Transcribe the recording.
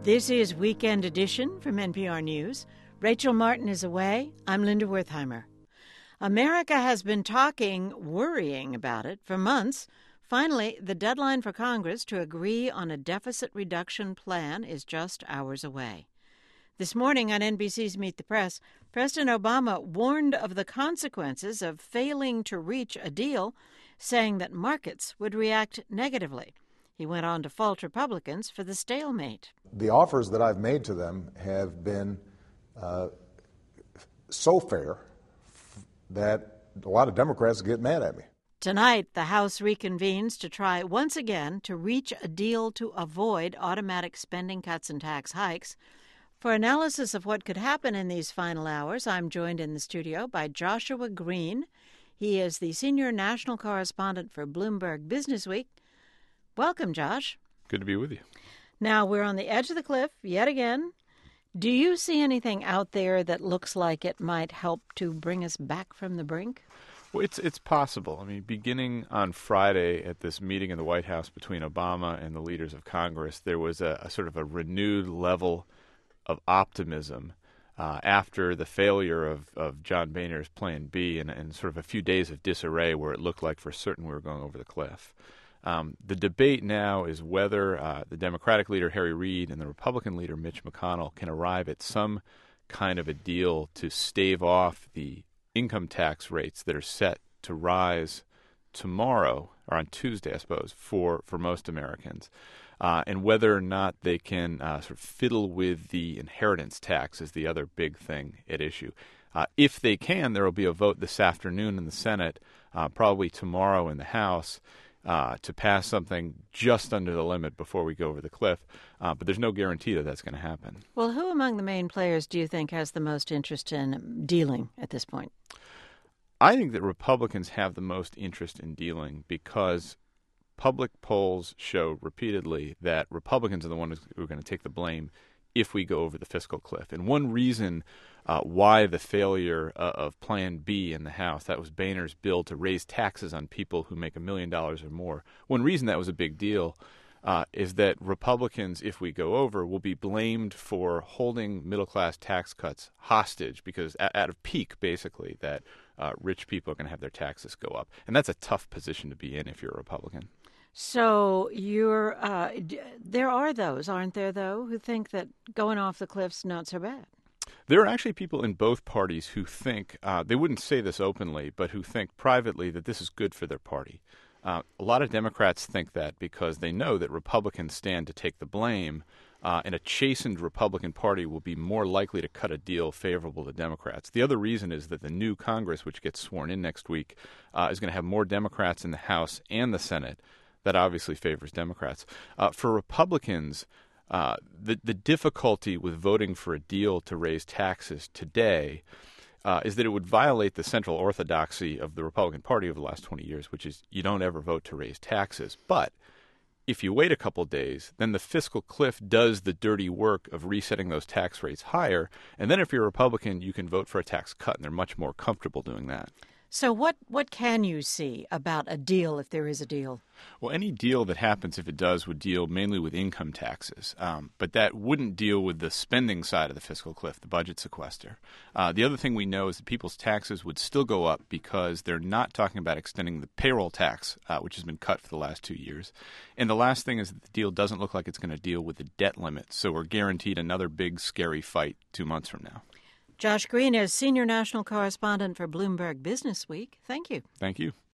This is Weekend Edition from NPR News. Rachel Martin is away. I'm Linda Wertheimer. America has been worrying about it for months. Finally, the deadline for Congress to agree on a deficit reduction plan is just hours away. This morning on NBC's Meet the Press, President Obama warned of the consequences of failing to reach a deal, saying that markets would react negatively. He went on to fault Republicans for the stalemate. The offers that I've made to them have been so fair that a lot of Democrats get mad at me. Tonight, the House reconvenes to try once again to reach a deal to avoid automatic spending cuts and tax hikes. For analysis of what could happen in these final hours, I'm joined in the studio by Joshua Green. He is the senior national correspondent for Bloomberg Businessweek. Welcome, Josh. Good to be with you. Now, we're on the edge of the cliff yet again. Do you see anything out there that looks like it might help to bring us back from the brink? Well, it's possible. I mean, beginning on Friday at this meeting in the White House between Obama and the leaders of Congress, there was a sort of a renewed level of optimism after the failure of John Boehner's Plan B and sort of a few days of disarray where it looked like for certain we were going over the cliff. The debate now is whether the Democratic leader, Harry Reid, and the Republican leader, Mitch McConnell, can arrive at some kind of a deal to stave off the income tax rates that are set to rise tomorrow, or on Tuesday, I suppose, for most Americans, and whether or not they can sort of fiddle with the inheritance tax is the other big thing at issue. If they can, there will be a vote this afternoon in the Senate, probably tomorrow in the House, to pass something just under the limit before we go over the cliff. But there's no guarantee that that's going to happen. Well, who among the main players do you think has the most interest in dealing at this point? I think that Republicans have the most interest in dealing because public polls show repeatedly that Republicans are the ones who are going to take the blame if we go over the fiscal cliff. And one reason why the failure of Plan B in the House, that was Boehner's bill to raise taxes on people who make $1 million or more, one reason that was a big deal is that Republicans, if we go over, will be blamed for holding middle-class tax cuts hostage because at a peak, basically, that rich people are going to have their taxes go up. And that's a tough position to be in if you're a Republican. So there are those, aren't there, though, who think that going off the cliff's not so bad? There are actually people in both parties who think, they wouldn't say this openly, but who think privately that this is good for their party. A lot of Democrats think that because they know that Republicans stand to take the blame, and a chastened Republican Party will be more likely to cut a deal favorable to Democrats. The other reason is that the new Congress, which gets sworn in next week, is going to have more Democrats in the House and the Senate. That obviously favors Democrats. For Republicans, the difficulty with voting for a deal to raise taxes today is that it would violate the central orthodoxy of the Republican Party over the last 20 years, which is you don't ever vote to raise taxes. But if you wait a couple days, then the fiscal cliff does the dirty work of resetting those tax rates higher. And then if you're a Republican, you can vote for a tax cut, and they're much more comfortable doing that. So what can you see about a deal if there is a deal? Well, any deal that happens, if it does, would deal mainly with income taxes. But that wouldn't deal with the spending side of the fiscal cliff, the budget sequester. The other thing we know is that people's taxes would still go up because they're not talking about extending the payroll tax, which has been cut for the last 2 years. And the last thing is that the deal doesn't look like it's going to deal with the debt limit. So we're guaranteed another big, scary fight 2 months from now. Josh Green is senior national correspondent for Bloomberg Businessweek. Thank you. Thank you.